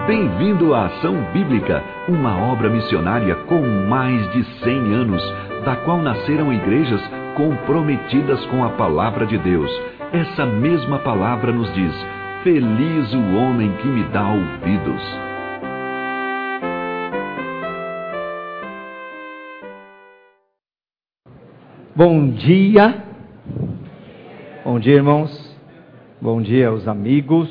Bem-vindo à Ação Bíblica, uma obra missionária com mais de 100 anos, da qual nasceram igrejas comprometidas com a Palavra de Deus. Essa mesma palavra nos diz: feliz o homem que me dá ouvidos. Bom dia. Bom dia, irmãos. Bom dia aos amigos.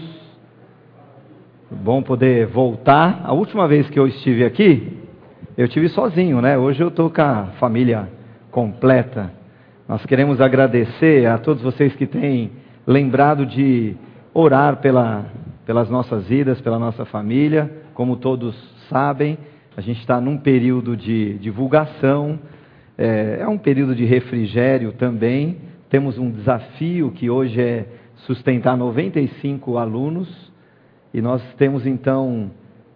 Bom poder voltar. A última vez que eu estive aqui, eu estive sozinho, né? Hoje eu estou com a família completa. Nós queremos agradecer a todos vocês que têm lembrado de orar pelas nossas vidas, pela nossa família. Como todos sabem, a gente está num período de divulgação, é um período de refrigério também. Temos um desafio que hoje é sustentar 95 alunos. E nós temos então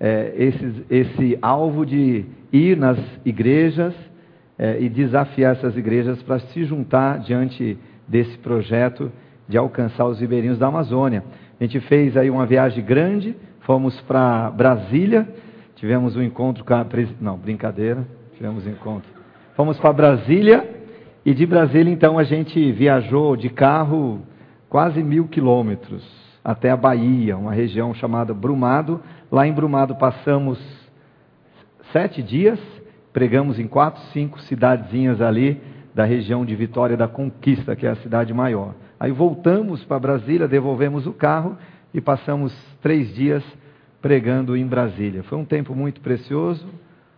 esse alvo de ir nas igrejas e desafiar essas igrejas para se juntar diante desse projeto de alcançar os ribeirinhos da Amazônia. A gente fez aí uma viagem grande, fomos para Brasília, tivemos um encontro com a... Não, brincadeira, tivemos um encontro. Fomos para Brasília e de Brasília então a gente viajou de carro quase 1.000 quilômetros até a Bahia, uma região chamada Brumado. Lá em Brumado passamos 7 dias, pregamos em 4, 5 cidadezinhas ali da região de Vitória da Conquista, que é a cidade maior. Aí voltamos para Brasília, devolvemos o carro e passamos 3 dias pregando em Brasília. Foi um tempo muito precioso.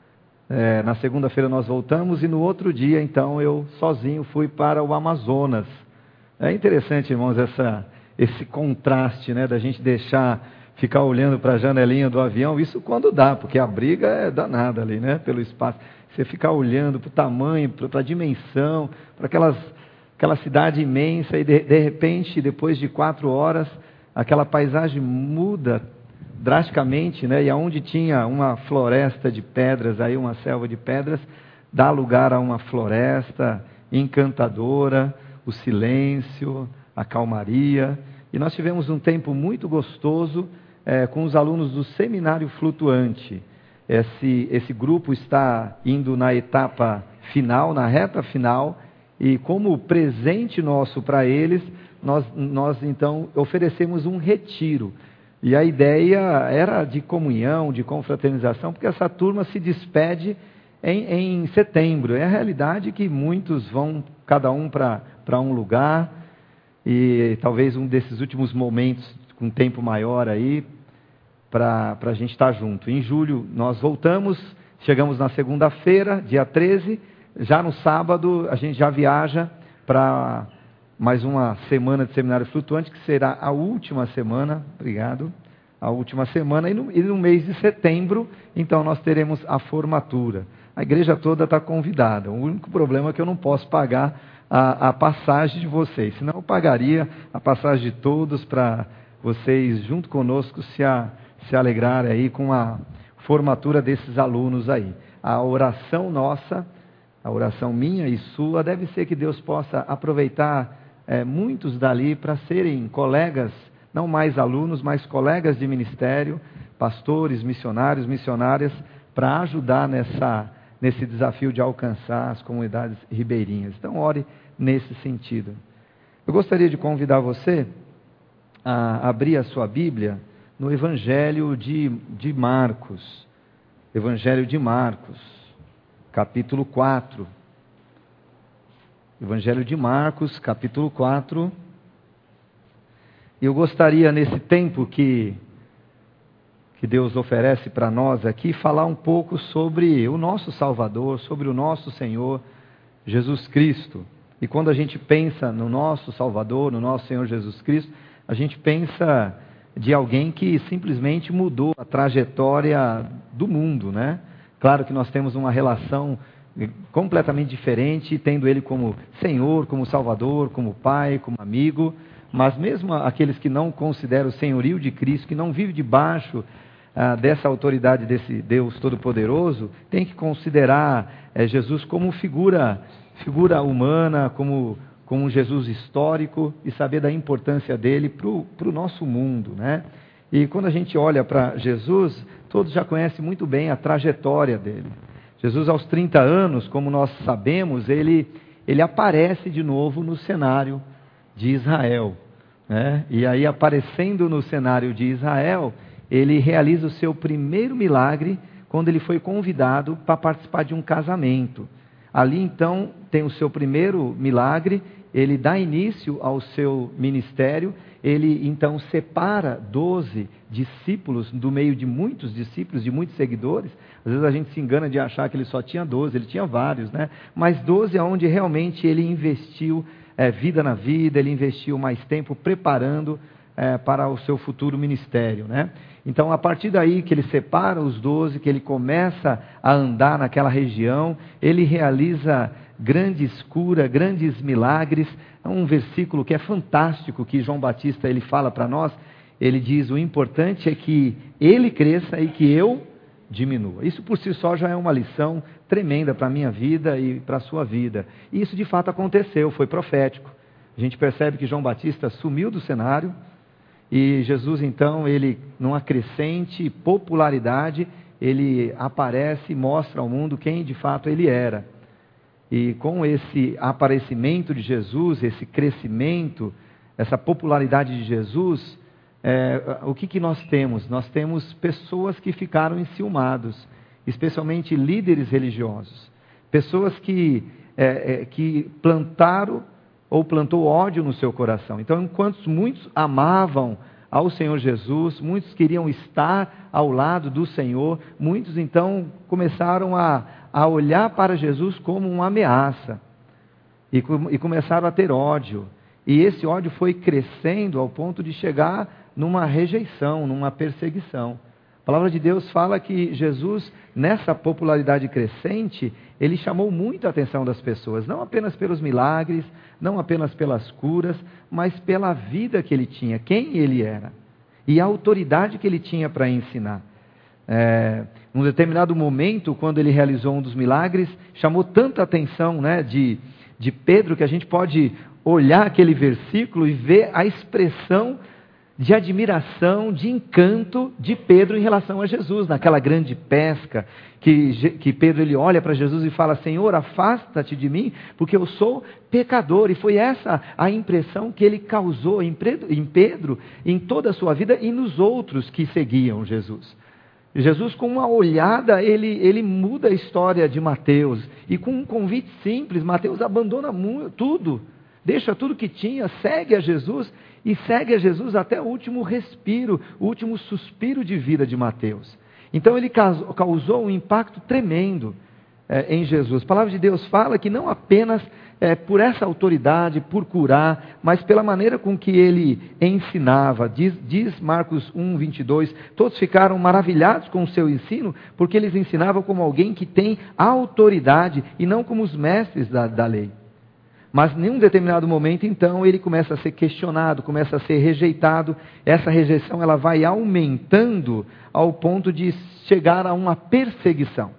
Na segunda-feira nós voltamos e no outro dia, então, eu sozinho fui para o Amazonas. É interessante, irmãos, esse contraste, né, da gente ficar olhando para a janelinha do avião, isso quando dá, porque a briga é danada ali, né, pelo espaço. Você ficar olhando para o tamanho, para a dimensão, para aquela cidade imensa e de repente, depois de 4 horas, aquela paisagem muda drasticamente, né, e aonde tinha uma floresta de pedras, aí uma selva de pedras, dá lugar a uma floresta encantadora, o silêncio, a calmaria. E nós tivemos um tempo muito gostoso com os alunos do Seminário Flutuante. Esse grupo está indo na etapa final, na reta final, e como presente nosso para eles, nós então oferecemos um retiro. E a ideia era de comunhão, de confraternização, porque essa turma se despede em setembro. É a realidade que muitos vão, cada um para um lugar, e talvez um desses últimos momentos, com tempo maior aí, para a gente estar junto. Em julho nós voltamos, chegamos na segunda-feira, dia 13, já no sábado a gente já viaja para mais uma semana de Seminário Flutuante, que será a última semana, a última semana, e no mês de setembro, então nós teremos a formatura. A igreja toda está convidada. O único problema é que eu não posso pagar a passagem de vocês, senão eu pagaria a passagem de todos para vocês, junto conosco, se alegrarem aí com a formatura desses alunos aí. A oração nossa, a oração minha e sua, deve ser que Deus possa aproveitar muitos dali para serem colegas, não mais alunos, mas colegas de ministério, pastores, missionários, missionárias, para ajudar nesse desafio de alcançar as comunidades ribeirinhas. Então, ore nesse sentido. Eu gostaria de convidar você a abrir a sua Bíblia no Evangelho de Marcos. Evangelho de Marcos, capítulo 4. Evangelho de Marcos, capítulo 4. Eu gostaria, nesse tempo que Deus oferece para nós aqui, falar um pouco sobre o nosso Salvador, sobre o nosso Senhor Jesus Cristo. E quando a gente pensa no nosso Salvador, no nosso Senhor Jesus Cristo, a gente pensa de alguém que simplesmente mudou a trajetória do mundo, né? Claro que nós temos uma relação completamente diferente, tendo Ele como Senhor, como Salvador, como Pai, como amigo, mas mesmo aqueles que não consideram o senhorio de Cristo, que não vivem debaixo dessa autoridade desse Deus Todo-Poderoso, tem que considerar Jesus como figura humana, como um Jesus histórico, e saber da importância dele para o nosso mundo, né? E quando a gente olha para Jesus, todos já conhecem muito bem a trajetória dele. Jesus, aos 30 anos, como nós sabemos, ele aparece de novo no cenário de Israel, né? E aí, aparecendo no cenário de Israel, ele realiza o seu primeiro milagre quando ele foi convidado para participar de um casamento. Ali, então, tem o seu primeiro milagre, ele dá início ao seu ministério, ele, então, separa 12 discípulos do meio de muitos discípulos, de muitos seguidores. Às vezes a gente se engana de achar que ele só tinha 12, ele tinha vários, né? Mas 12 é onde realmente ele investiu vida na vida, ele investiu mais tempo preparando para o seu futuro ministério, né? Então, a partir daí que ele separa os 12, que ele começa a andar naquela região, ele realiza grandes curas, grandes milagres. É um versículo que é fantástico, que João Batista ele fala para nós. Ele diz: o importante é que ele cresça e que eu diminua. Isso por si só já é uma lição tremenda para a minha vida e para a sua vida. E isso de fato aconteceu, foi profético. A gente percebe que João Batista sumiu do cenário e Jesus, então, ele, numa crescente popularidade, ele aparece e mostra ao mundo quem de fato ele era. E com esse aparecimento de Jesus, esse crescimento, essa popularidade de Jesus, o que nós temos? Nós temos pessoas que ficaram enciumados, especialmente líderes religiosos. Pessoas que plantou ódio no seu coração. Então, enquanto muitos amavam ao Senhor Jesus, muitos queriam estar ao lado do Senhor, muitos então começaram a olhar para Jesus como uma ameaça e começaram a ter ódio. E esse ódio foi crescendo ao ponto de chegar numa rejeição, numa perseguição. A palavra de Deus fala que Jesus, nessa popularidade crescente, ele chamou muito a atenção das pessoas, não apenas pelos milagres, não apenas pelas curas, mas pela vida que ele tinha, quem ele era e a autoridade que ele tinha para ensinar. Num determinado momento, quando ele realizou um dos milagres, chamou tanta atenção, né, de Pedro, que a gente pode olhar aquele versículo e ver a expressão de admiração, de encanto de Pedro em relação a Jesus, naquela grande pesca, que Pedro ele olha para Jesus e fala: Senhor, afasta-te de mim, porque eu sou pecador. E foi essa a impressão que ele causou em Pedro, em toda a sua vida e nos outros que seguiam Jesus. Jesus, com uma olhada, ele muda a história de Mateus, e com um convite simples, Mateus abandona tudo, deixa tudo que tinha, segue a Jesus, e segue a Jesus até o último respiro, o último suspiro de vida de Mateus. Então ele causou um impacto tremendo em Jesus. A palavra de Deus fala que não apenas por essa autoridade, por curar, mas pela maneira com que ele ensinava. Diz Marcos 1:22, todos ficaram maravilhados com o seu ensino, porque eles ensinavam como alguém que tem autoridade e não como os mestres da lei. Mas em um determinado momento, então, ele começa a ser questionado, começa a ser rejeitado. Essa rejeição ela vai aumentando ao ponto de chegar a uma perseguição.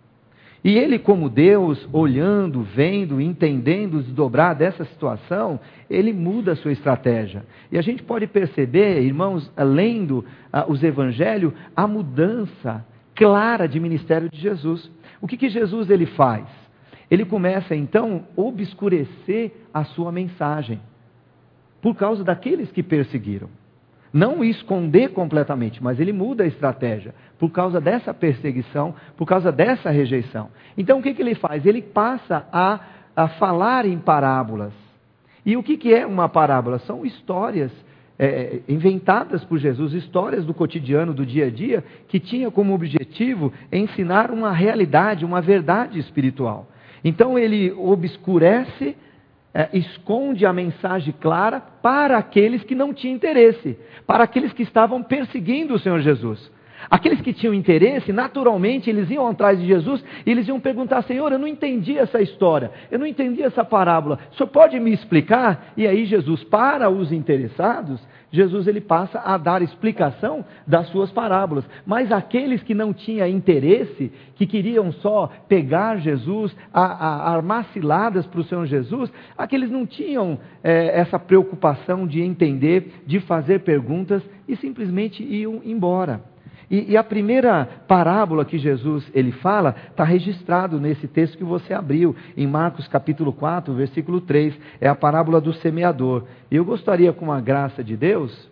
E ele, como Deus, olhando, vendo, entendendo o desdobrar dessa situação, ele muda a sua estratégia. E a gente pode perceber, irmãos, lendo os evangelhos, a mudança clara de ministério de Jesus. O que Jesus ele faz? Ele começa então a obscurecer a sua mensagem, por causa daqueles que perseguiram. Não esconder completamente, mas ele muda a estratégia, por causa dessa perseguição, por causa dessa rejeição. Então o que ele faz? Ele passa a falar em parábolas. E o que é uma parábola? São histórias inventadas por Jesus, histórias do cotidiano, do dia a dia, que tinha como objetivo ensinar uma realidade, uma verdade espiritual. Então ele obscurece, esconde a mensagem clara para aqueles que não tinham interesse, para aqueles que estavam perseguindo o Senhor Jesus. Aqueles que tinham interesse, naturalmente, eles iam atrás de Jesus e eles iam perguntar: Senhor, eu não entendi essa história, eu não entendi essa parábola, o Senhor pode me explicar? E aí Jesus, para os interessados, Jesus ele passa a dar explicação das suas parábolas. Mas aqueles que não tinham interesse, que queriam só pegar Jesus, armar ciladas para o Senhor Jesus, aqueles não tinham essa preocupação de entender, de fazer perguntas e simplesmente iam embora. E a primeira parábola que Jesus ele fala, está registrado nesse texto que você abriu, em Marcos capítulo 4, versículo 3, é a parábola do semeador. E eu gostaria, com a graça de Deus,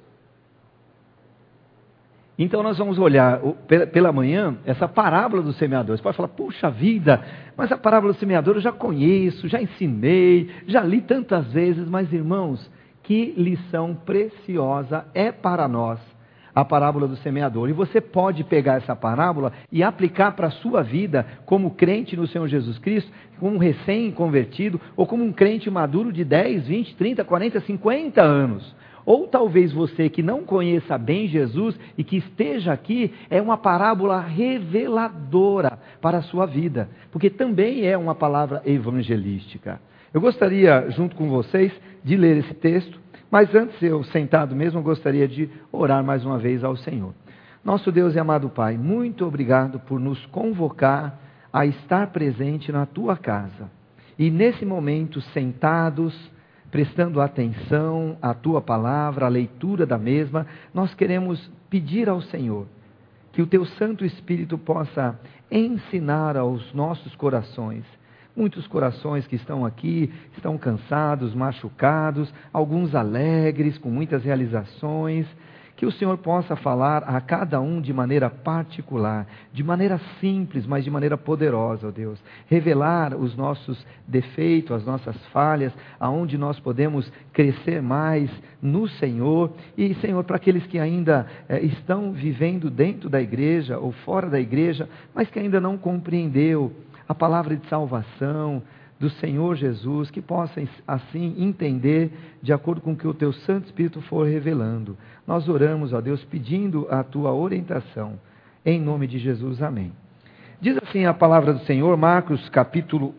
então nós vamos olhar pela manhã essa parábola do semeador. Você pode falar, puxa vida, mas a parábola do semeador eu já conheço, já ensinei, já li tantas vezes, mas irmãos, que lição preciosa é para nós a parábola do semeador. E você pode pegar essa parábola e aplicar para a sua vida como crente no Senhor Jesus Cristo, como um recém-convertido, ou como um crente maduro de 10, 20, 30, 40, 50 anos. Ou talvez você que não conheça bem Jesus e que esteja aqui, é uma parábola reveladora para a sua vida, porque também é uma palavra evangelística. Eu gostaria, junto com vocês, de ler esse texto. Mas antes, eu sentado mesmo, eu gostaria de orar mais uma vez ao Senhor. Nosso Deus e amado Pai, muito obrigado por nos convocar a estar presente na Tua casa. E nesse momento, sentados, prestando atenção à Tua palavra, à leitura da mesma, nós queremos pedir ao Senhor que o Teu Santo Espírito possa ensinar aos nossos corações. Muitos corações que estão aqui, estão cansados, machucados, alguns alegres, com muitas realizações. Que o Senhor possa falar a cada um de maneira particular, de maneira simples, mas de maneira poderosa, ó Deus. Revelar os nossos defeitos, as nossas falhas, aonde nós podemos crescer mais no Senhor. E, Senhor, para aqueles que ainda estão vivendo dentro da igreja ou fora da igreja, mas que ainda não compreendeu a palavra de salvação do Senhor Jesus, que possam assim entender de acordo com o que o Teu Santo Espírito for revelando. Nós oramos, ó Deus, pedindo a Tua orientação, em nome de Jesus, amém. Diz assim a palavra do Senhor, Marcos capítulo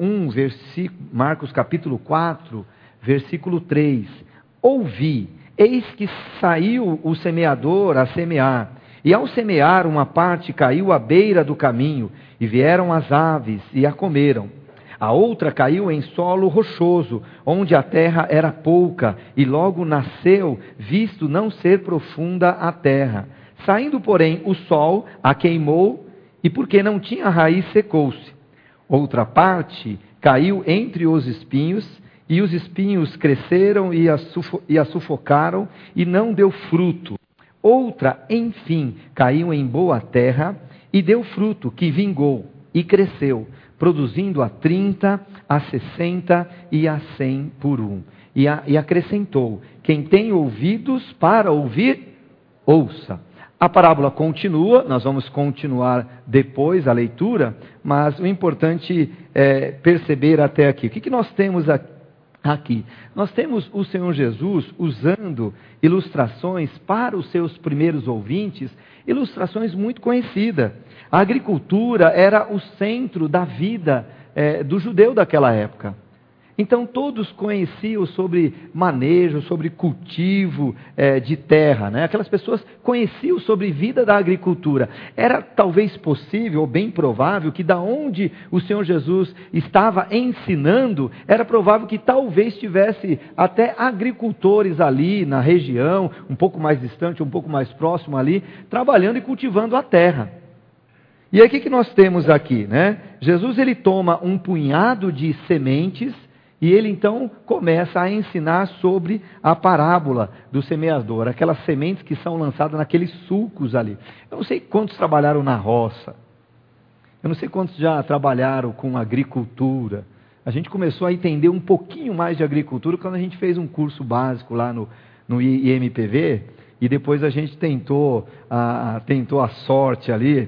4, versículo 3. Ouvi, eis que saiu o semeador a semear. E ao semear, uma parte caiu à beira do caminho, e vieram as aves e a comeram. A outra caiu em solo rochoso, onde a terra era pouca, e logo nasceu, visto não ser profunda a terra. Saindo, porém, o sol a queimou, e porque não tinha raiz, secou-se. Outra parte caiu entre os espinhos, e os espinhos cresceram e a sufocaram, e não deu fruto. Outra, enfim, caiu em boa terra e deu fruto, que vingou e cresceu, produzindo a 30, a 60 e a 100 por um. E acrescentou, quem tem ouvidos para ouvir, ouça. A parábola continua, nós vamos continuar depois a leitura, mas o importante é perceber até aqui. O que nós temos aqui? Nós temos o Senhor Jesus usando ilustrações para os seus primeiros ouvintes, ilustrações muito conhecidas. A agricultura era o centro da vida do judeu daquela época. Então todos conheciam sobre manejo, sobre cultivo de terra, né? Aquelas pessoas conheciam sobre vida da agricultura. Era talvez possível, ou bem provável, que da onde o Senhor Jesus estava ensinando, era provável que talvez tivesse até agricultores ali na região, um pouco mais distante, um pouco mais próximo ali, trabalhando e cultivando a terra. E aí o que nós temos aqui, né? Jesus ele toma um punhado de sementes, e ele então começa a ensinar sobre a parábola do semeador, aquelas sementes que são lançadas naqueles sulcos ali. Eu não sei quantos trabalharam na roça, eu não sei quantos já trabalharam com agricultura. A gente começou a entender um pouquinho mais de agricultura quando a gente fez um curso básico lá no IMPV, e depois a gente tentou a sorte ali,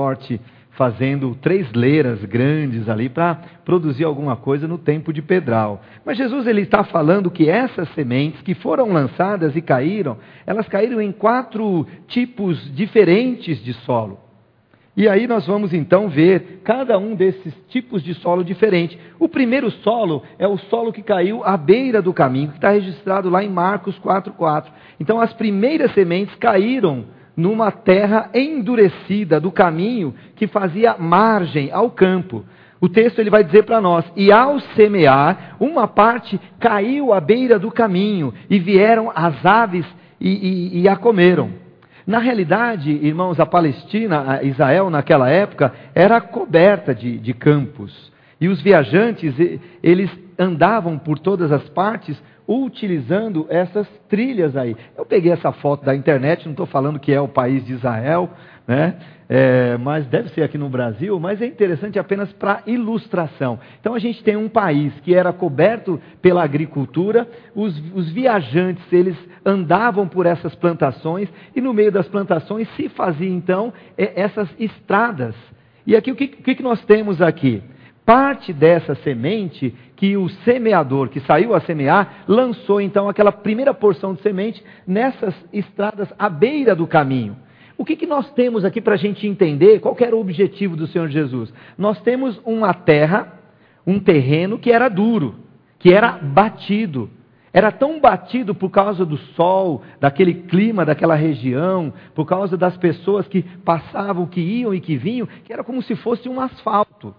fazendo 3 leiras grandes ali para produzir alguma coisa no tempo de Pedral. Mas Jesus ele está falando que essas sementes que foram lançadas e caíram, elas caíram em 4 tipos diferentes de solo. E aí nós vamos então ver cada um desses tipos de solo diferente. O primeiro solo é o solo que caiu à beira do caminho, que está registrado lá em Marcos 4:4. Então as primeiras sementes caíram numa terra endurecida do caminho que fazia margem ao campo. O texto ele vai dizer para nós: e ao semear, uma parte caiu à beira do caminho, e vieram as aves e a comeram. Na realidade, irmãos, a Palestina, a Israel naquela época, era coberta de campos. E os viajantes, eles andavam por todas as partes utilizando essas trilhas aí. Eu peguei essa foto da internet, não estou falando que é o país de Israel, né? Mas deve ser aqui no Brasil, mas é interessante apenas para ilustração. Então a gente tem um país que era coberto pela agricultura, os viajantes, eles andavam por essas plantações, e no meio das plantações se fazia então essas estradas. E aqui o que nós temos aqui? Parte dessa semente que o semeador, que saiu a semear, lançou então aquela primeira porção de semente nessas estradas à beira do caminho. O que nós temos aqui para a gente entender qual que era o objetivo do Senhor Jesus? Nós temos uma terra, um terreno que era duro, que era batido. Era tão batido por causa do sol, daquele clima daquela região, por causa das pessoas que passavam, que iam e que vinham, que era como se fosse um asfalto.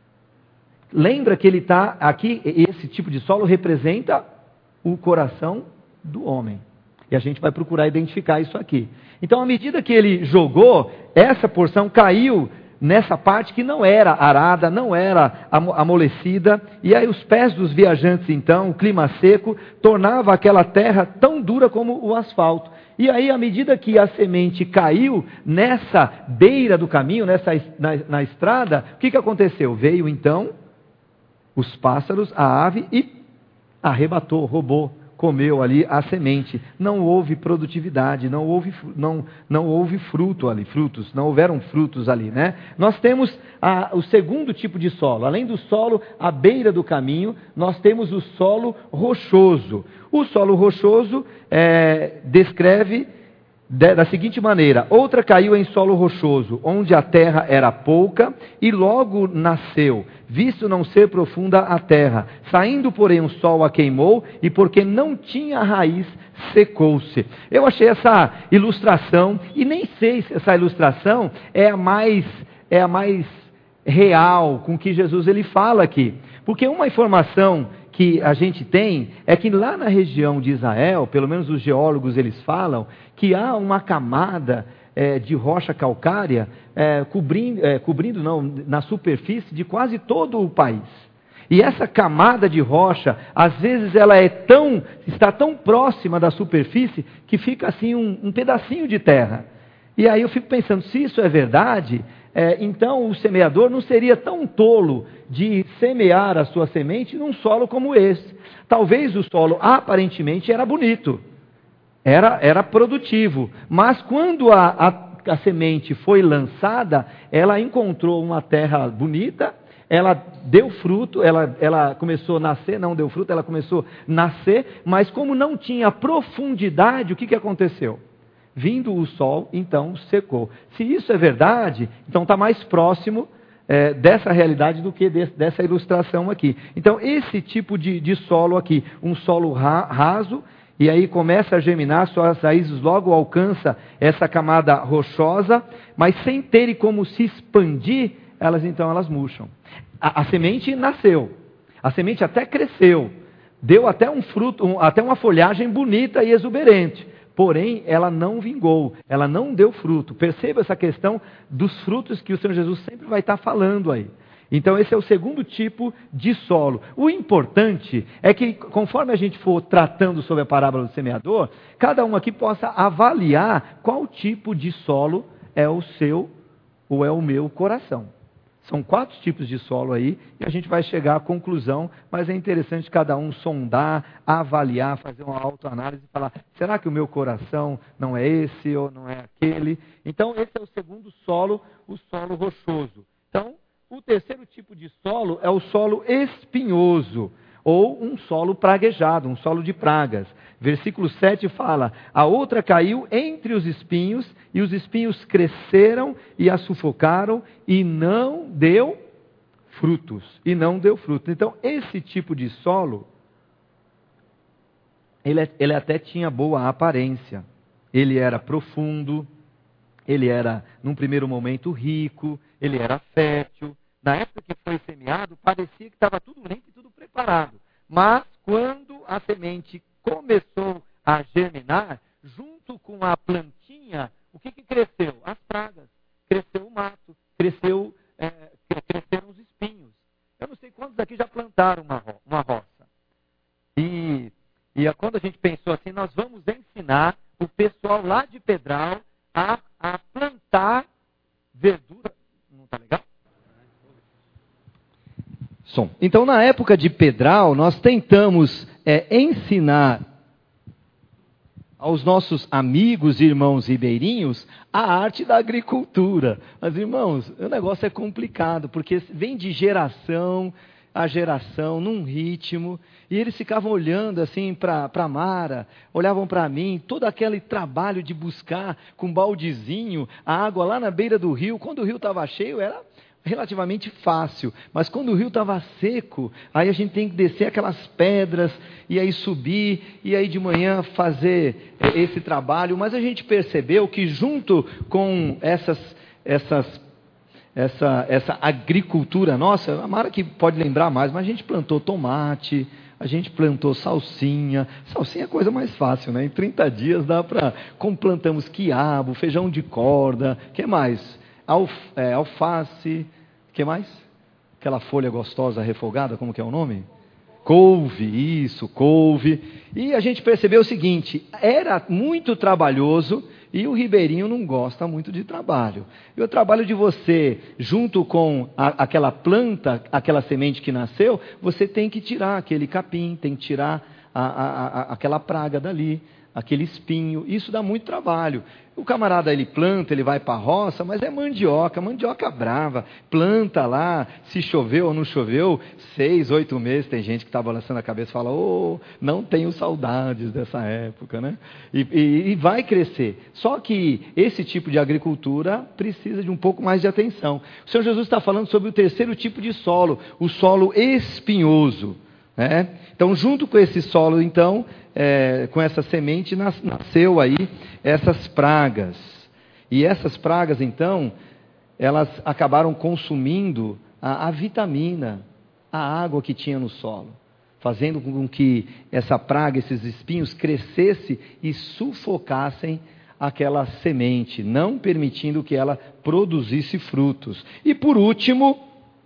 Lembra que ele está aqui, esse tipo de solo representa o coração do homem. E a gente vai procurar identificar isso aqui. Então, à medida que ele jogou, essa porção caiu nessa parte que não era arada, não era amolecida. E aí os pés dos viajantes, então, o clima seco, tornava aquela terra tão dura como o asfalto. E aí, à medida que a semente caiu nessa beira do caminho, na estrada, o que aconteceu? Veio, então, os pássaros, a ave, e arrebatou, roubou, comeu ali a semente. Não houve produtividade, não houve frutos, não houveram frutos ali, né? Nós temos o segundo tipo de solo. Além do solo à beira do caminho, nós temos o solo rochoso. O solo rochoso descreve da seguinte maneira: outra caiu em solo rochoso, onde a terra era pouca, e logo nasceu, visto não ser profunda a terra. Saindo, porém, um sol a queimou, e porque não tinha raiz, secou-se. Eu achei essa ilustração, e nem sei se essa ilustração é a mais real com que Jesus ele fala aqui. Porque uma informação que a gente tem é que lá na região de Israel, pelo menos os geólogos eles falam, que há uma camada de rocha calcária cobrindo na superfície de quase todo o país. E essa camada de rocha, às vezes ela está tão próxima da superfície que fica assim um pedacinho de terra. E aí eu fico pensando, se isso é verdade, então o semeador não seria tão tolo de semear a sua semente num solo como esse. Talvez o solo aparentemente era bonito, era produtivo, mas quando a semente foi lançada, ela encontrou uma terra bonita, ela deu fruto, ela começou a nascer, não deu fruto, ela começou a nascer, mas como não tinha profundidade, o que aconteceu? Vindo o sol, então secou. Se isso é verdade, então está mais próximo dessa realidade do que dessa ilustração aqui. Então, esse tipo de solo aqui, um solo raso, e aí começa a germinar, suas raízes logo alcança essa camada rochosa, mas sem terem como se expandir, elas murcham. A semente nasceu, a semente até cresceu, deu até um fruto, até uma folhagem bonita e exuberante. Porém, ela não vingou, ela não deu fruto. Perceba essa questão dos frutos que o Senhor Jesus sempre vai estar falando aí. Então, esse é o segundo tipo de solo. O importante é que, conforme a gente for tratando sobre a parábola do semeador, cada um aqui possa avaliar qual tipo de solo é o seu ou é o meu coração. São 4 tipos de solo aí, e a gente vai chegar à conclusão, mas é interessante cada um sondar, avaliar, fazer uma autoanálise e falar, será que o meu coração não é esse ou não é aquele? Então, esse é o segundo solo, o solo rochoso. Então, o terceiro tipo de solo é o solo espinhoso, ou um solo praguejado, um solo de pragas. Versículo 7 fala: a outra caiu entre os espinhos, e os espinhos cresceram e a sufocaram, e não deu frutos. Então, esse tipo de solo, ele até tinha boa aparência. Ele era profundo, ele era, num primeiro momento, rico, ele era fértil. Na época que foi semeado, parecia que estava tudo limpo e tudo preparado. Mas, quando a semente começou a germinar, junto com a plantinha, o que cresceu? As pragas. Cresceu o mato, cresceram os espinhos. Eu não sei quantos aqui já plantaram uma roça. E quando a gente pensou assim, nós vamos ensinar o pessoal lá de Pedral a plantar verdura. Não está legal? Som. Então, na época de Pedral, nós tentamos ensinar aos nossos amigos e irmãos ribeirinhos a arte da agricultura. Mas, irmãos, o negócio é complicado, porque vem de geração a geração, num ritmo, e eles ficavam olhando assim para a Mara, olhavam para mim, todo aquele trabalho de buscar com baldezinho a água lá na beira do rio. Quando o rio estava cheio, era relativamente fácil, mas quando o rio estava seco, aí a gente tem que descer aquelas pedras, e aí subir, e aí de manhã fazer esse trabalho. Mas a gente percebeu que junto com essa agricultura nossa, a Mara que pode lembrar mais, mas a gente plantou tomate, a gente plantou salsinha. Salsinha é a coisa mais fácil, né? Em 30 dias dá para... Como plantamos quiabo, feijão de corda, o que mais? Alface, o que mais? Aquela folha gostosa refogada, como que é o nome? Couve, isso, couve. E a gente percebeu o seguinte: era muito trabalhoso, e o ribeirinho não gosta muito de trabalho. E o trabalho de você, junto com aquela planta, aquela semente que nasceu, você tem que tirar aquele capim, tem que tirar aquela praga dali, aquele espinho. Isso dá muito trabalho. O camarada, ele planta, ele vai para a roça, mas é mandioca brava. Planta lá, se choveu ou não choveu, 6, 8 meses. Tem gente que está balançando a cabeça e fala: não tenho saudades dessa época, né? E vai crescer. Só que esse tipo de agricultura precisa de um pouco mais de atenção. O Senhor Jesus está falando sobre o terceiro tipo de solo, o solo espinhoso, né? Então, junto com esse solo, então, com essa semente, nasceu aí essas pragas. E essas pragas, então, elas acabaram consumindo a vitamina, a água que tinha no solo, fazendo com que essa praga, esses espinhos, crescesse e sufocassem aquela semente, não permitindo que ela produzisse frutos. E por último,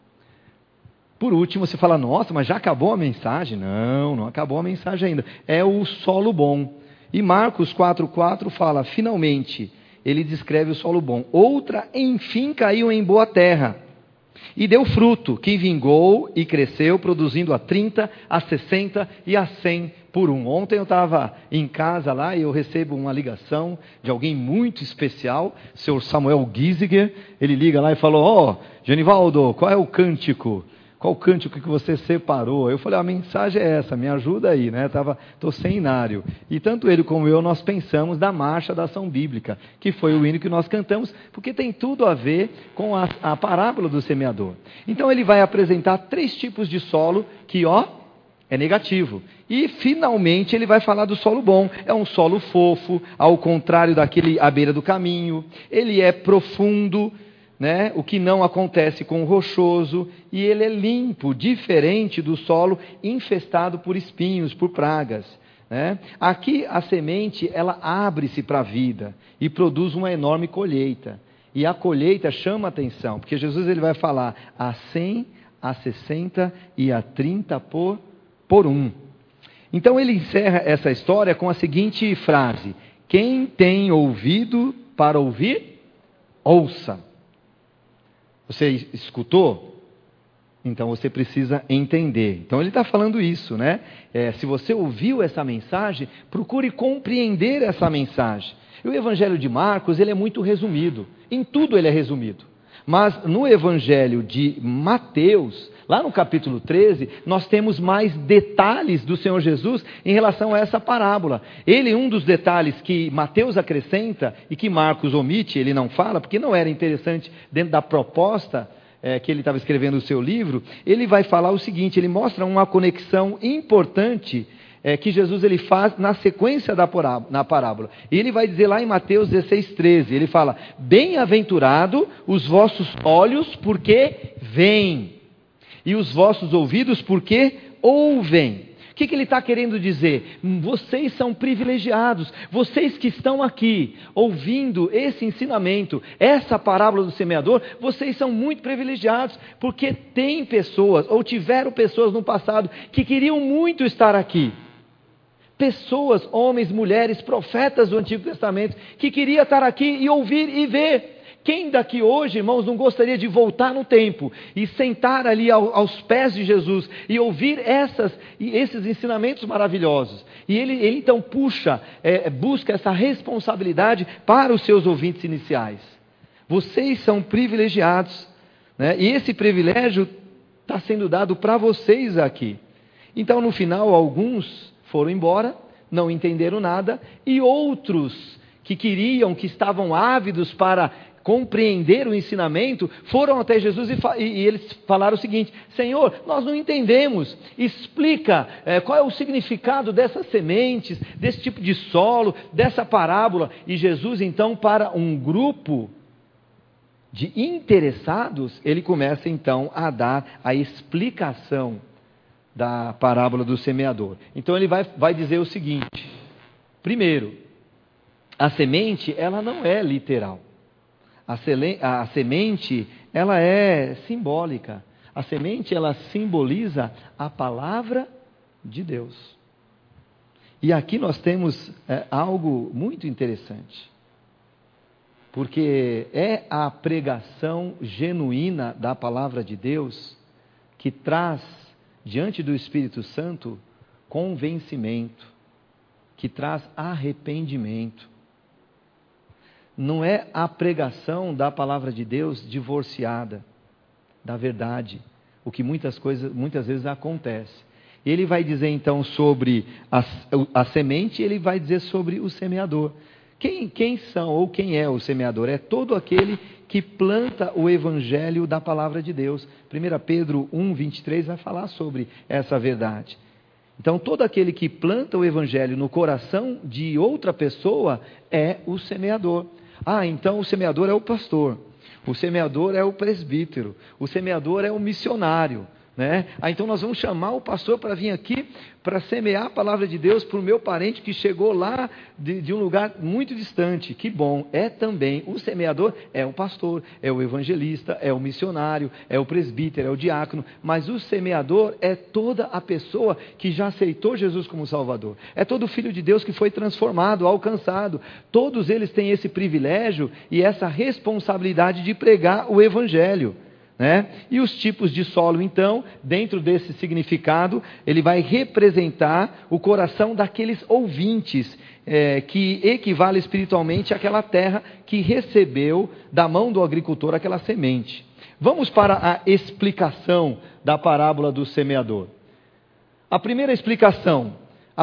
você fala: nossa, mas já acabou a mensagem? Não acabou a mensagem ainda. É o solo bom. E Marcos 4,4 fala: finalmente, ele descreve o solo bom. Outra, enfim, caiu em boa terra, e deu fruto, que vingou e cresceu, produzindo a 30, a 60 e a 100 por um. Ontem eu estava em casa lá, e eu recebo uma ligação de alguém muito especial, o senhor Samuel Giesiger. Ele liga lá e falou: Genivaldo, qual é o cântico? Qual o cântico que você separou? Eu falei: a mensagem é essa, me ajuda aí, né? Estou sem inário. E tanto ele como eu, nós pensamos da Marcha da Ação Bíblica, que foi o hino que nós cantamos, porque tem tudo a ver com a parábola do semeador. Então ele vai apresentar 3 tipos de solo que, é negativo. E finalmente ele vai falar do solo bom. É um solo fofo, ao contrário daquele à beira do caminho. Ele é profundo, né? O que não acontece com o rochoso, e ele é limpo, diferente do solo infestado por espinhos, por pragas, né? Aqui a semente, ela abre-se para a vida e produz uma enorme colheita, e a colheita chama a atenção, porque Jesus ele vai falar a 100, a 60 e a 30 por um. Então ele encerra essa história com a seguinte frase: quem tem ouvido para ouvir, ouça. Você escutou? Então você precisa entender. Então ele está falando isso, né? Se você ouviu essa mensagem, procure compreender essa mensagem. E o Evangelho de Marcos, ele é muito resumido. Em tudo ele é resumido. Mas no Evangelho de Mateus, Lá no capítulo 13, nós temos mais detalhes do Senhor Jesus em relação a essa parábola. Um dos detalhes que Mateus acrescenta e que Marcos omite, ele não fala, porque não era interessante dentro da proposta que ele estava escrevendo no seu livro, ele vai falar o seguinte, ele mostra uma conexão importante que Jesus ele faz na sequência na parábola. E ele vai dizer lá em Mateus 16:13, ele fala, bem-aventurado os vossos olhos porque veem, e os vossos ouvidos porque ouvem. O que ele está querendo dizer? Vocês são privilegiados, vocês que estão aqui ouvindo esse ensinamento, essa parábola do semeador, vocês são muito privilegiados, porque tem pessoas, ou tiveram pessoas no passado, que queriam muito estar aqui. Pessoas, homens, mulheres, profetas do Antigo Testamento, que queriam estar aqui e ouvir e ver. Quem daqui hoje, irmãos, não gostaria de voltar no tempo e sentar ali aos pés de Jesus e ouvir esses ensinamentos maravilhosos? E ele então busca essa responsabilidade para os seus ouvintes iniciais. Vocês são privilegiados, né? E esse privilégio está sendo dado para vocês aqui. Então, no final, alguns foram embora, não entenderam nada, e outros que estavam ávidos para compreender o ensinamento, foram até Jesus e eles falaram o seguinte: Senhor, nós não entendemos, explica qual é o significado dessas sementes, desse tipo de solo, dessa parábola. E Jesus então, para um grupo de interessados, ele começa então a dar a explicação da parábola do semeador. Então ele vai dizer o seguinte: primeiro, a semente ela não é literal. A semente, ela é simbólica. A semente, ela simboliza a palavra de Deus. E aqui nós temos algo muito interessante. Porque é a pregação genuína da palavra de Deus que traz, diante do Espírito Santo, convencimento, que traz arrependimento. Não é a pregação da palavra de Deus divorciada da verdade, o que muitas vezes acontece. Ele vai dizer então sobre a semente, ele vai dizer sobre o semeador. Quem são ou quem é o semeador? É todo aquele que planta o evangelho da palavra de Deus. 1 Pedro 1:23 vai falar sobre essa verdade. Então, todo aquele que planta o evangelho no coração de outra pessoa é o semeador. Então o semeador é o pastor, o semeador é o presbítero, o semeador é o missionário, né? Então nós vamos chamar o pastor para vir aqui para semear a palavra de Deus para o meu parente que chegou lá de um lugar muito distante. Que bom, também o semeador é o pastor, é o evangelista, é o missionário, é o presbítero, é o diácono, mas o semeador é toda a pessoa que já aceitou Jesus como Salvador, é todo filho de Deus que foi transformado, alcançado. Todos eles têm esse privilégio e essa responsabilidade de pregar o evangelho, né? E os tipos de solo, então, dentro desse significado, ele vai representar o coração daqueles ouvintes, que equivale espiritualmente àquela terra que recebeu da mão do agricultor aquela semente. Vamos para a explicação da parábola do semeador. A primeira explicação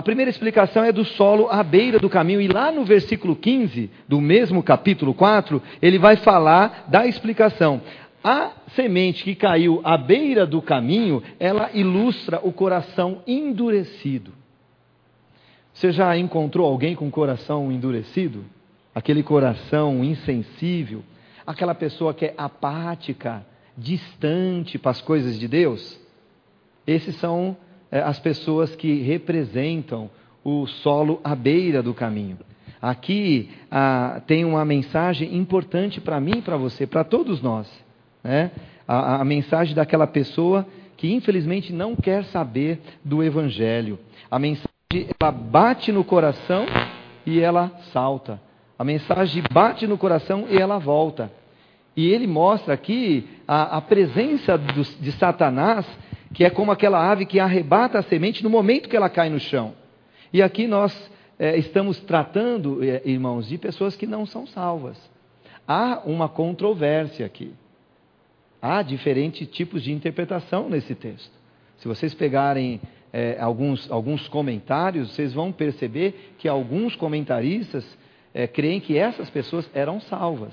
é do solo à beira do caminho, e lá no versículo 15 do mesmo capítulo 4, ele vai falar da explicação. A semente que caiu à beira do caminho, ela ilustra o coração endurecido. Você já encontrou alguém com coração endurecido? Aquele coração insensível? Aquela pessoa que é apática, distante para as coisas de Deus? Esses são as pessoas que representam o solo à beira do caminho. Aqui tem uma mensagem importante para mim e para você, para todos nós. Né? A mensagem daquela pessoa que infelizmente não quer saber do evangelho. A mensagem, ela bate no coração e ela salta. A mensagem bate no coração e ela volta. E ele mostra aqui a presença de Satanás, que é como aquela ave que arrebata a semente no momento que ela cai no chão. E aqui nós estamos tratando, irmãos, de pessoas que não são salvas. Há uma controvérsia aqui. Há diferentes tipos de interpretação nesse texto. Se vocês pegarem alguns comentários, vocês vão perceber que alguns comentaristas creem que essas pessoas eram salvas.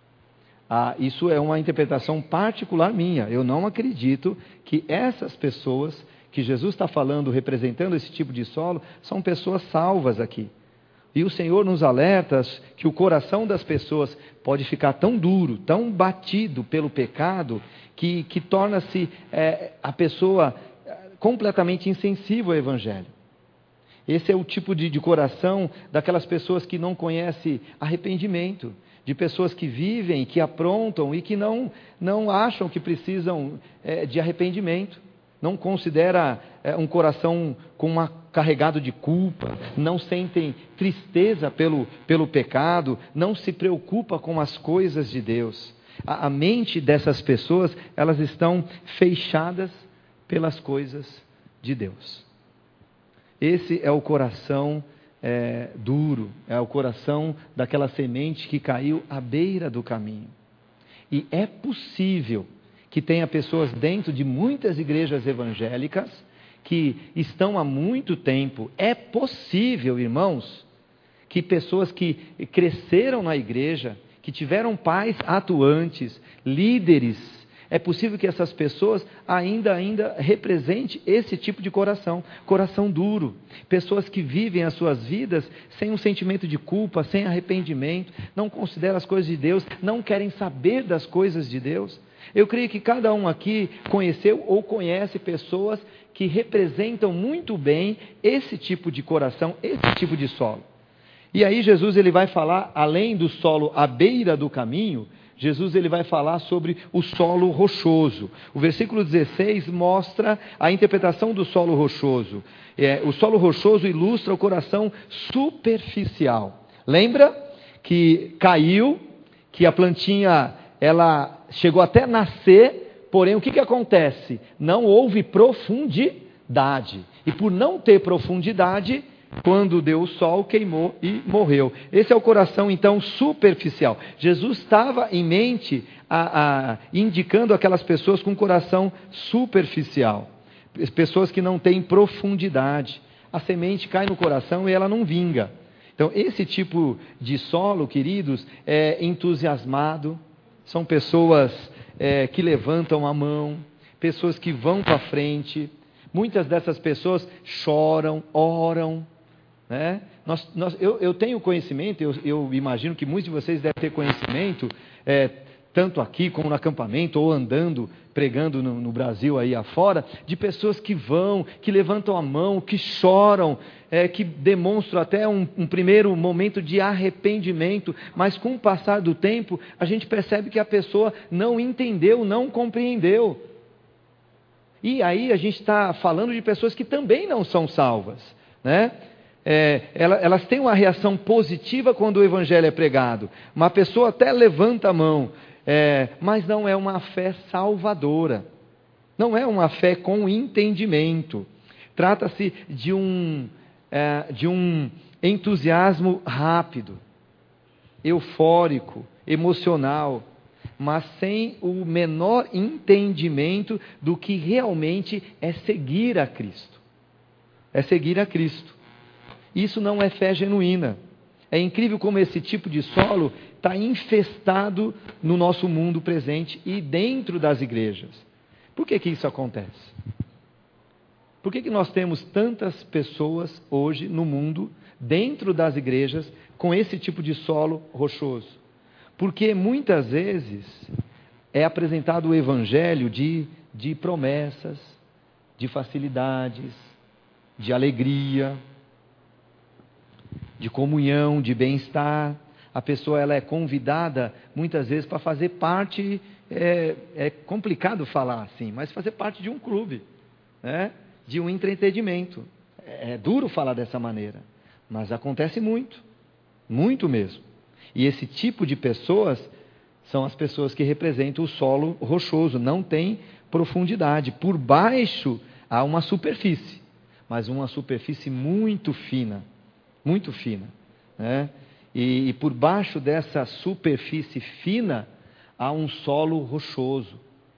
Isso é uma interpretação particular minha. Eu não acredito que essas pessoas que Jesus está falando, representando esse tipo de solo, são pessoas salvas aqui. E o Senhor nos alerta que o coração das pessoas pode ficar tão duro, tão batido pelo pecado, que torna-se a pessoa completamente insensível ao Evangelho. Esse é o tipo de coração daquelas pessoas que não conhecem arrependimento, de pessoas que vivem, que aprontam e que não acham que precisam de arrependimento. Não considera um coração carregado de culpa, não sentem tristeza pelo pecado, não se preocupa com as coisas de Deus. A mente dessas pessoas, elas estão fechadas pelas coisas de Deus. Esse é o coração duro, é o coração daquela semente que caiu à beira do caminho. E é possível que tenha pessoas dentro de muitas igrejas evangélicas que estão há muito tempo. É possível, irmãos, que pessoas que cresceram na igreja, que tiveram pais atuantes, líderes, é possível que essas pessoas ainda representem esse tipo de coração duro. Pessoas que vivem as suas vidas sem um sentimento de culpa, sem arrependimento, não consideram as coisas de Deus, não querem saber das coisas de Deus. Eu creio que cada um aqui conheceu ou conhece pessoas que representam muito bem esse tipo de coração, esse tipo de solo. E aí Jesus ele vai falar, além do solo à beira do caminho, Jesus ele vai falar sobre o solo rochoso. O versículo 16 mostra a interpretação do solo rochoso. O solo rochoso ilustra o coração superficial. Lembra que caiu, que a plantinha ela chegou até nascer, porém o que acontece? Não houve profundidade. E por não ter profundidade, quando deu o sol, queimou e morreu. Esse é o coração, então, superficial. Jesus estava em mente indicando aquelas pessoas com coração superficial. Pessoas que não têm profundidade. A semente cai no coração e ela não vinga. Então, esse tipo de solo, queridos, é entusiasmado. São pessoas que levantam a mão, pessoas que vão para frente. Muitas dessas pessoas choram, oram. Né? Eu tenho conhecimento, eu imagino que muitos de vocês devem ter conhecimento, tanto aqui como no acampamento, ou andando, pregando no Brasil aí afora, de pessoas que vão, que levantam a mão, que choram, que demonstram até um primeiro momento de arrependimento, mas com o passar do tempo, a gente percebe que a pessoa não entendeu, não compreendeu. E aí a gente está falando de pessoas que também não são salvas, né? Elas têm uma reação positiva quando o evangelho é pregado. Uma pessoa até levanta a mão, mas não é uma fé salvadora. Não é uma fé com entendimento. Trata-se de um entusiasmo rápido, eufórico, emocional, mas sem o menor entendimento do que realmente é seguir a Cristo. É seguir a Cristo. Isso não é fé genuína. É incrível como esse tipo de solo está infestado no nosso mundo presente e dentro das igrejas. Por que isso acontece? Por que nós temos tantas pessoas hoje no mundo, dentro das igrejas, com esse tipo de solo rochoso? Porque muitas vezes é apresentado o evangelho de promessas, de facilidades, de alegria, de comunhão, de bem-estar. A pessoa ela é convidada muitas vezes para fazer parte, é complicado falar assim, mas fazer parte de um clube, né? De um entretenimento. É duro falar dessa maneira, mas acontece muito, muito mesmo. E esse tipo de pessoas são as pessoas que representam o solo rochoso, não tem profundidade. Por baixo há uma superfície, mas uma superfície muito fina, né? E por baixo dessa superfície fina há um solo rochoso,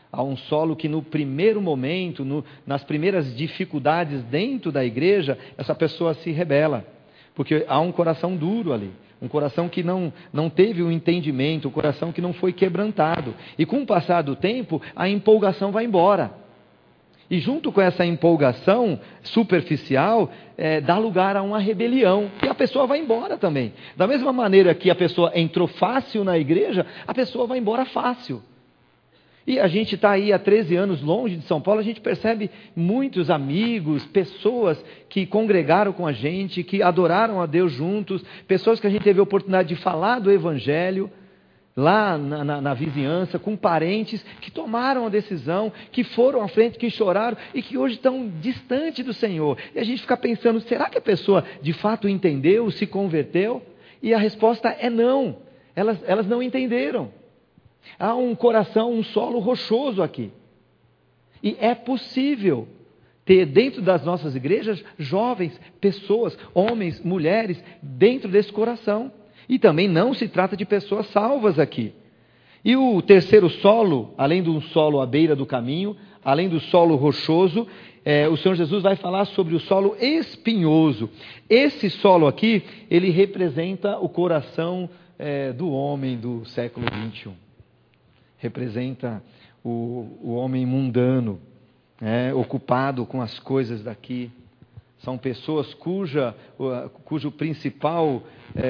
Há um solo que no primeiro momento, nas primeiras dificuldades dentro da igreja, essa pessoa se rebela. Porque há um coração duro ali. Um coração que não teve o entendimento, um coração que não foi quebrantado. E com o passar do tempo, a empolgação vai embora. E junto com essa empolgação superficial, dá lugar a uma rebelião. E a pessoa vai embora também. Da mesma maneira que a pessoa entrou fácil na igreja, a pessoa vai embora fácil. E a gente está aí há 13 anos longe de São Paulo, a gente percebe muitos amigos, pessoas que congregaram com a gente, que adoraram a Deus juntos, pessoas que a gente teve a oportunidade de falar do Evangelho, lá na vizinhança, com parentes que tomaram a decisão, que foram à frente, que choraram e que hoje estão distante do Senhor. E a gente fica pensando, será que a pessoa de fato entendeu, se converteu? E a resposta é não, elas não entenderam. Há um coração, um solo rochoso aqui. E é possível ter dentro das nossas igrejas jovens, pessoas, homens, mulheres, dentro desse coração. E também não se trata de pessoas salvas aqui. E o terceiro solo, além de um solo à beira do caminho, além do solo rochoso, o Senhor Jesus vai falar sobre o solo espinhoso. Esse solo aqui, ele representa o coração do homem do século 21. Representa o homem mundano, ocupado com as coisas daqui. São pessoas cujo principal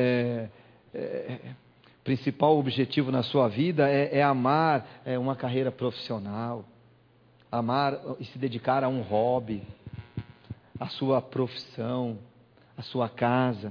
objetivo na sua vida é amar uma carreira profissional, amar e se dedicar a um hobby, a sua profissão, a sua casa,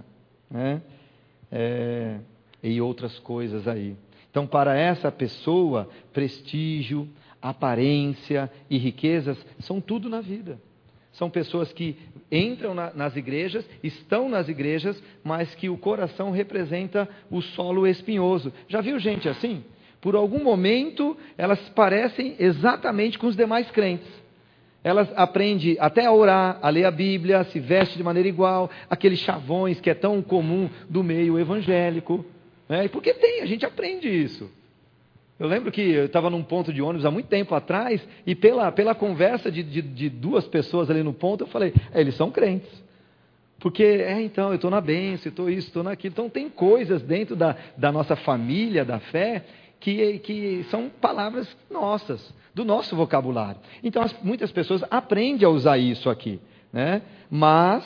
e outras coisas aí. Então, para essa pessoa, prestígio, aparência e riquezas são tudo na vida. São pessoas que entram nas igrejas, estão nas igrejas, mas que o coração representa o solo espinhoso. Já viu gente assim? Por algum momento, elas parecem exatamente com os demais crentes. Elas aprendem até a orar, a ler a Bíblia, se vestem de maneira igual, aqueles chavões que é tão comum do meio evangélico. E porque a gente aprende isso. Eu lembro que eu estava num ponto de ônibus há muito tempo atrás, e pela conversa de duas pessoas ali no ponto, eu falei, eles são crentes. Porque, então, eu estou na bênção, estou isso, estou naquilo. Então, tem coisas dentro da nossa família, da fé, que são palavras nossas, do nosso vocabulário. Então, muitas pessoas aprendem a usar isso aqui, mas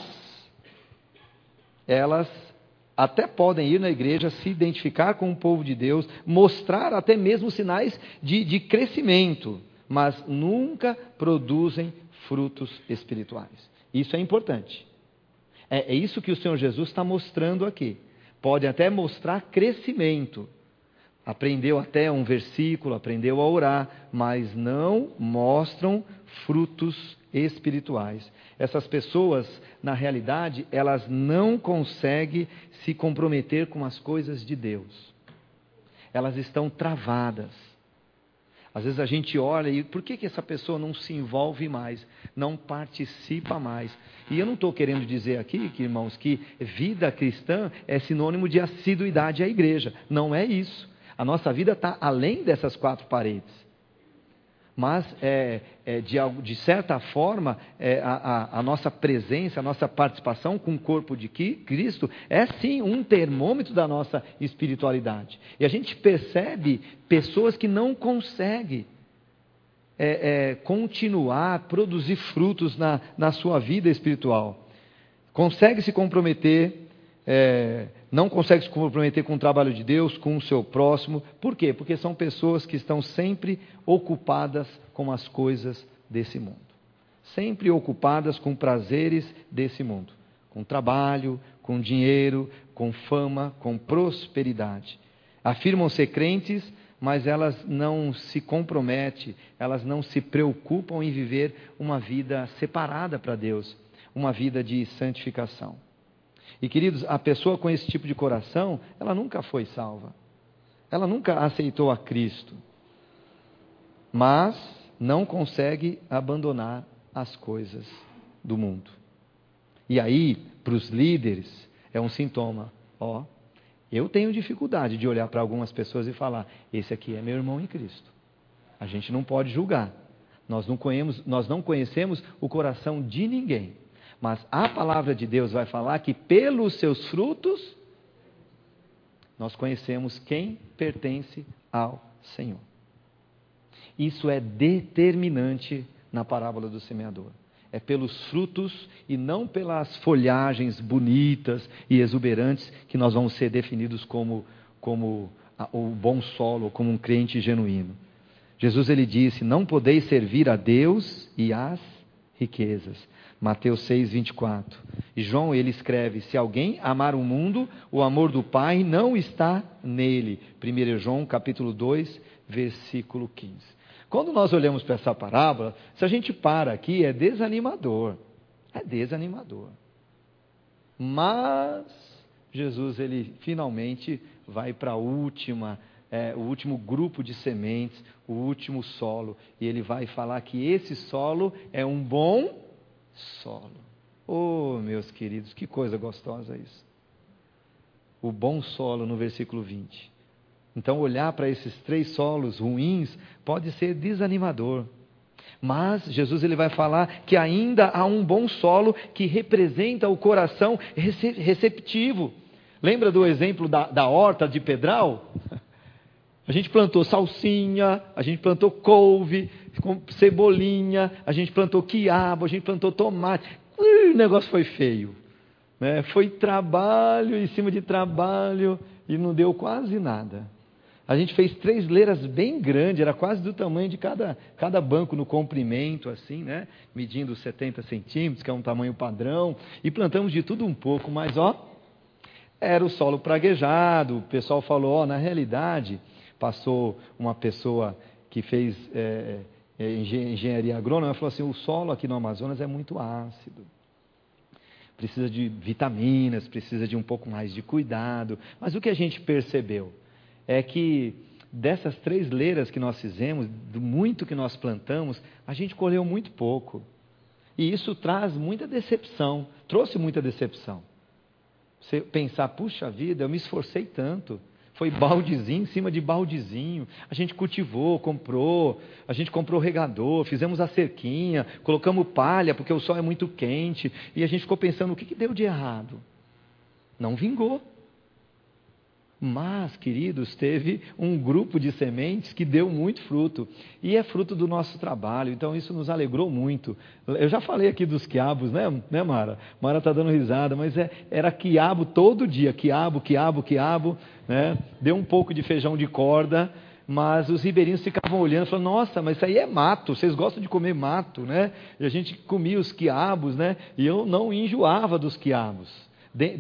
elas até podem ir na igreja, se identificar com o povo de Deus, mostrar até mesmo sinais de crescimento, mas nunca produzem frutos espirituais. Isso é importante. É isso que o Senhor Jesus está mostrando aqui. Pode até mostrar crescimento. Aprendeu até um versículo, aprendeu a orar, mas não mostram frutos espirituais. Essas pessoas, na realidade, elas não conseguem se comprometer com as coisas de Deus. Elas estão travadas. Às vezes a gente olha e por que essa pessoa não se envolve mais, não participa mais? E eu não estou querendo dizer aqui, irmãos, que vida cristã é sinônimo de assiduidade à igreja. Não é isso. A nossa vida está além dessas quatro paredes. Mas, de certa forma, a nossa presença, a nossa participação com o corpo de Cristo é sim um termômetro da nossa espiritualidade. E a gente percebe pessoas que não conseguem continuar, produzir frutos na sua vida espiritual. Consegue se comprometer, não consegue se comprometer com o trabalho de Deus, com o seu próximo. Por quê? Porque são pessoas que estão sempre ocupadas com as coisas desse mundo. Sempre ocupadas com prazeres desse mundo. Com trabalho, com dinheiro, com fama, com prosperidade. Afirmam ser crentes, mas elas não se comprometem, elas não se preocupam em viver uma vida separada para Deus. Uma vida de santificação. E queridos, a pessoa com esse tipo de coração, ela nunca foi salva. Ela nunca aceitou a Cristo. Mas não consegue abandonar as coisas do mundo. E aí, para os líderes, é um sintoma. Eu tenho dificuldade de olhar para algumas pessoas e falar, esse aqui é meu irmão em Cristo. A gente não pode julgar. Nós não conhecemos o coração de ninguém. Mas a palavra de Deus vai falar que pelos seus frutos nós conhecemos quem pertence ao Senhor. Isso é determinante na parábola do semeador. É pelos frutos e não pelas folhagens bonitas e exuberantes que nós vamos ser definidos como o bom solo, como um crente genuíno. Jesus ele disse: não podeis servir a Deus e às riquezas. Mateus 6, 24. E João ele escreve: se alguém amar o mundo, o amor do Pai não está nele. 1 João capítulo 2, versículo 15. Quando nós olhamos para essa parábola, se a gente para aqui, é desanimador. É desanimador. Mas Jesus ele finalmente vai para o último grupo de sementes, o último solo. E ele vai falar que esse solo é um bom solo. Oh, meus queridos, que coisa gostosa isso. O bom solo no versículo 20. Então olhar para esses 3 solos ruins pode ser desanimador. Mas Jesus ele vai falar que ainda há um bom solo que representa o coração receptivo. Lembra do exemplo da horta de Pedral? A gente plantou salsinha, a gente plantou couve, cebolinha, a gente plantou quiabo, a gente plantou tomate. O negócio foi feio, né? Foi trabalho em cima de trabalho e não deu quase nada. A gente fez 3 leiras bem grandes, era quase do tamanho de cada banco no comprimento, assim, né? Medindo 70 centímetros, que é um tamanho padrão, e plantamos de tudo um pouco, mas era o solo praguejado. O pessoal falou, na realidade, passou uma pessoa que fez engenharia agrônoma, falou assim: o solo aqui no Amazonas é muito ácido, precisa de vitaminas, precisa de um pouco mais de cuidado. Mas o que a gente percebeu é que dessas 3 leiras que nós fizemos, do muito que nós plantamos, a gente colheu muito pouco. E isso traz muita decepção, trouxe muita decepção. Você pensar, puxa vida, eu me esforcei tanto. Foi baldezinho em cima de baldezinho. A gente cultivou, a gente comprou regador, fizemos a cerquinha, colocamos palha porque o sol é muito quente. E a gente ficou pensando, o que deu de errado? Não vingou. Mas, queridos, teve um grupo de sementes que deu muito fruto. E é fruto do nosso trabalho. Então isso nos alegrou muito. Eu já falei aqui dos quiabos, né, Mara? Mara está dando risada, mas era quiabo todo dia. Quiabo, né? Deu um pouco de feijão de corda. Mas os ribeirinhos ficavam olhando e falando: nossa, mas isso aí é mato, vocês gostam de comer mato, né? E a gente comia os quiabos, né? E eu não enjoava dos quiabos.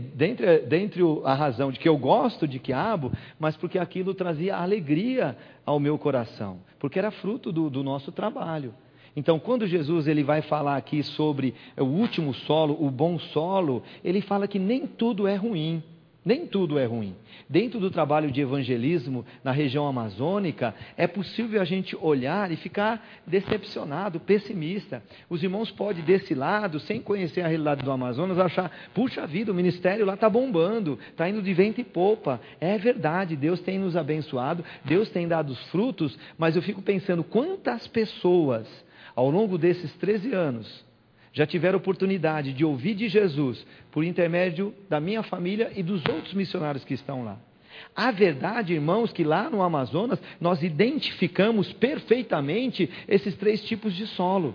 Dentre a razão de que eu gosto de quiabo, mas porque aquilo trazia alegria ao meu coração, porque era fruto do nosso trabalho. Então, quando Jesus ele vai falar aqui sobre o último solo, o bom solo, ele fala que nem tudo é ruim. Nem tudo é ruim. Dentro do trabalho de evangelismo na região amazônica, é possível a gente olhar e ficar decepcionado, pessimista. Os irmãos podem, desse lado, sem conhecer a realidade do Amazonas, achar: puxa vida, o ministério lá está bombando, está indo de vento e popa. É verdade, Deus tem nos abençoado, Deus tem dado os frutos, mas eu fico pensando quantas pessoas, ao longo desses 13 anos, já tiveram oportunidade de ouvir de Jesus por intermédio da minha família e dos outros missionários que estão lá. A verdade, irmãos, que lá no Amazonas nós identificamos perfeitamente esses 3 tipos de solo.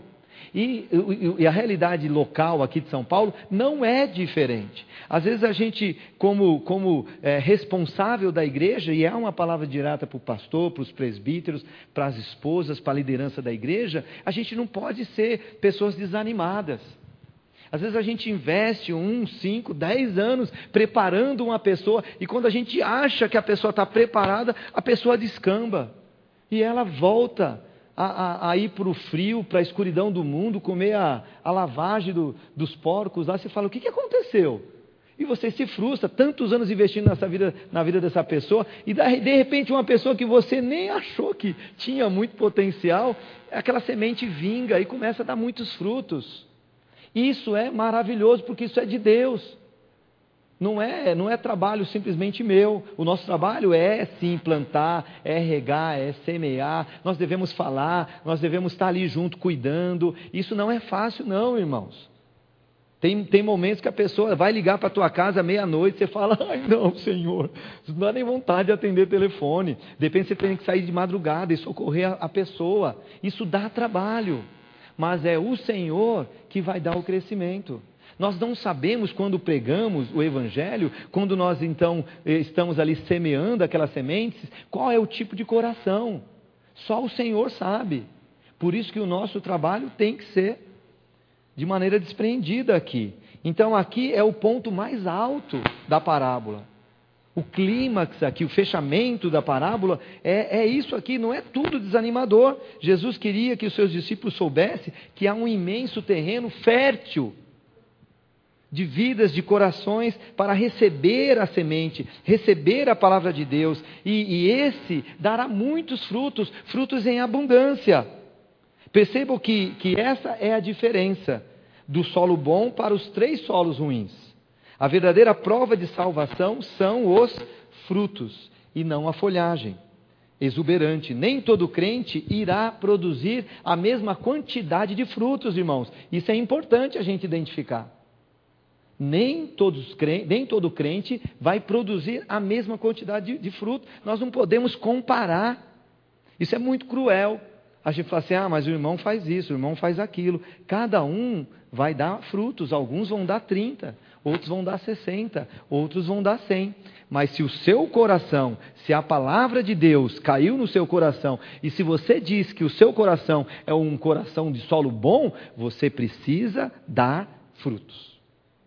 E a realidade local aqui de São Paulo não é diferente. Às vezes a gente, como responsável da igreja, e é uma palavra direta para o pastor, para os presbíteros, para as esposas, para a liderança da igreja, a gente não pode ser pessoas desanimadas. Às vezes a gente investe 1, 5, 10 anos preparando uma pessoa, e quando a gente acha que a pessoa está preparada, a pessoa descamba. E ela volta a ir para o frio, para a escuridão do mundo, comer a lavagem dos porcos lá. Você fala: o que aconteceu? E você se frustra, tantos anos investindo na vida dessa pessoa, e de repente uma pessoa que você nem achou que tinha muito potencial, aquela semente vinga e começa a dar muitos frutos. Isso é maravilhoso, porque isso é de Deus. Não é trabalho simplesmente meu. O nosso trabalho é sim plantar, é regar, é semear. Nós devemos falar, nós devemos estar ali junto cuidando. Isso não é fácil não, irmãos. Tem momentos que a pessoa vai ligar para a tua casa meia-noite, você fala, ai não, Senhor, não dá nem vontade de atender telefone. De repente você tem que sair de madrugada e socorrer a pessoa. Isso dá trabalho, mas é o Senhor que vai dar o crescimento. Nós não sabemos quando pregamos o Evangelho, quando nós então estamos ali semeando aquelas sementes, qual é o tipo de coração. Só o Senhor sabe. Por isso que o nosso trabalho tem que ser de maneira despreendida aqui. Então aqui é o ponto mais alto da parábola. O clímax aqui, o fechamento da parábola é isso aqui, não é tudo desanimador. Jesus queria que os seus discípulos soubessem que há um imenso terreno fértil de vidas, de corações para receber a semente, receber a palavra de Deus, e esse dará muitos frutos, frutos em abundância. Percebam que essa é a diferença do solo bom para os 3 solos ruins. A verdadeira prova de salvação são os frutos e não a folhagem exuberante. Nem todo crente irá produzir a mesma quantidade de frutos, irmãos. Isso é importante a gente identificar. Nem todo crente vai produzir a mesma quantidade de frutos. Nós não podemos comparar. Isso é muito cruel. A gente fala assim, mas o irmão faz isso, o irmão faz aquilo. Cada um vai dar frutos, alguns vão dar 30, outros vão dar 60, outros vão dar 100. Mas se o seu coração, se a palavra de Deus caiu no seu coração, e se você diz que o seu coração é um coração de solo bom, você precisa dar frutos.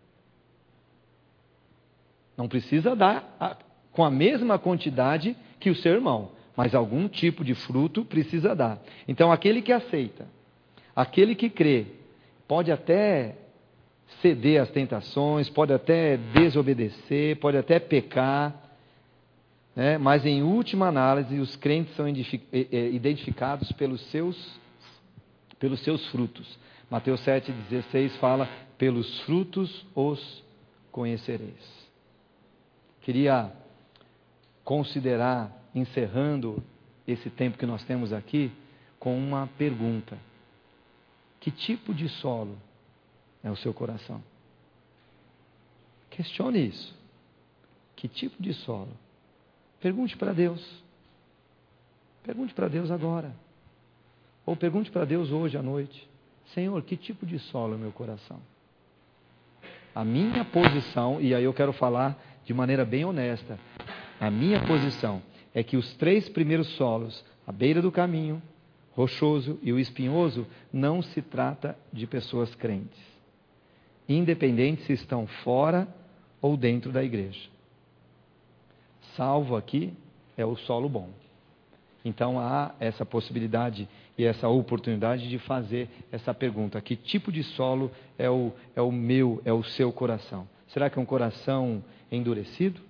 Não precisa dar com a mesma quantidade que o seu irmão, mas algum tipo de fruto precisa dar. Então, aquele que aceita, aquele que crê, pode até ceder às tentações, pode até desobedecer, pode até pecar, né? Mas em última análise, os crentes são identificados pelos seus frutos. Mateus 7,16 fala, pelos frutos os conhecereis. Queria considerar, encerrando esse tempo que nós temos aqui, com uma pergunta. Que tipo de solo é o seu coração? Questione isso. Que tipo de solo? Pergunte para Deus. Pergunte para Deus agora. Ou pergunte para Deus hoje à noite. Senhor, que tipo de solo é o meu coração? A minha posição, e aí eu quero falar de maneira bem honesta, a minha posição é que os 3 primeiros solos, a beira do caminho, rochoso e o espinhoso, não se trata de pessoas crentes, independente se estão fora ou dentro da igreja. Salvo aqui é o solo bom. Então há essa possibilidade e essa oportunidade de fazer essa pergunta: que tipo de solo é o seu coração? Será que é um coração endurecido?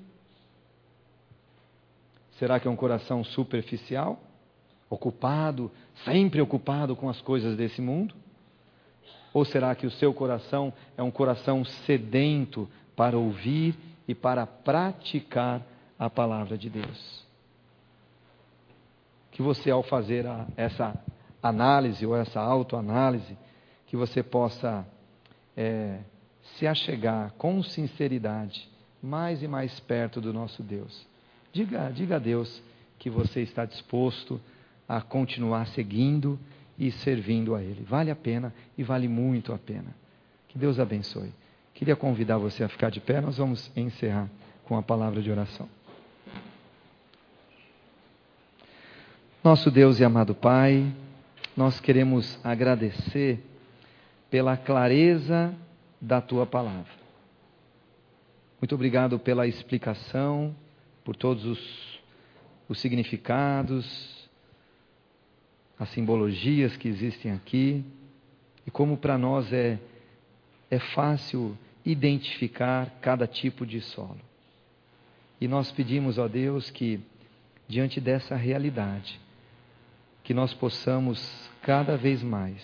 Será que é um coração superficial? Ocupado, sempre ocupado com as coisas desse mundo? Ou será que o seu coração é um coração sedento para ouvir e para praticar a palavra de Deus? Que você, ao fazer essa análise ou essa autoanálise, que você possa se achegar com sinceridade mais e mais perto do nosso Deus. Diga a Deus que você está disposto a continuar seguindo e servindo a Ele. Vale a pena e vale muito a pena. Que Deus abençoe. Queria convidar você a ficar de pé, nós vamos encerrar com a palavra de oração. Nosso Deus e amado Pai, nós queremos agradecer pela clareza da Tua palavra. Muito obrigado pela explicação, por todos os significados, as simbologias que existem aqui, e como para nós é fácil identificar cada tipo de solo. E nós pedimos, ó Deus, que diante dessa realidade, que nós possamos cada vez mais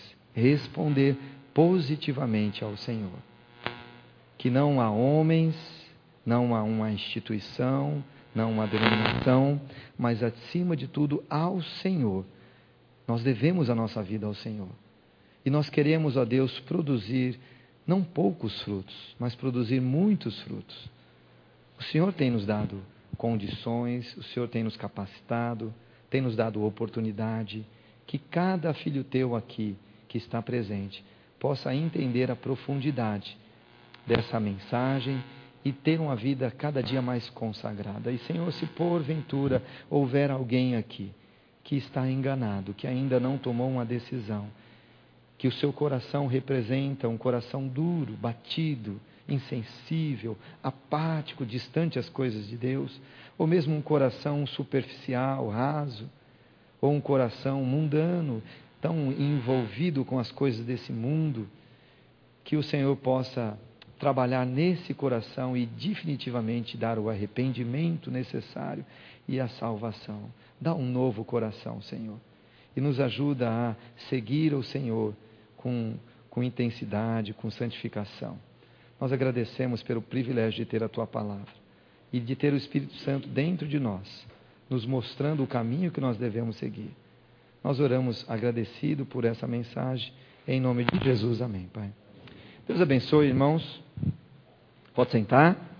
responder positivamente ao Senhor. Que não a homens, não a uma instituição, não a uma denominação, mas acima de tudo ao Senhor. Nós devemos a nossa vida ao Senhor. E nós queremos, ó Deus, produzir não poucos frutos, mas produzir muitos frutos. O Senhor tem nos dado condições, o Senhor tem nos capacitado, tem nos dado oportunidade, que cada filho teu aqui, que está presente, possa entender a profundidade dessa mensagem e ter uma vida cada dia mais consagrada. E, Senhor, se porventura houver alguém aqui que está enganado, que ainda não tomou uma decisão, que o seu coração representa um coração duro, batido, insensível, apático, distante às coisas de Deus, ou mesmo um coração superficial, raso, ou um coração mundano, tão envolvido com as coisas desse mundo, que o Senhor possa trabalhar nesse coração e definitivamente dar o arrependimento necessário e a salvação. Dá um novo coração, Senhor, e nos ajuda a seguir o Senhor com intensidade, com santificação. Nós agradecemos pelo privilégio de ter a Tua Palavra e de ter o Espírito Santo dentro de nós, nos mostrando o caminho que nós devemos seguir. Nós oramos agradecido por essa mensagem, em nome de Jesus, amém, Pai. Deus abençoe, irmãos. Pode sentar.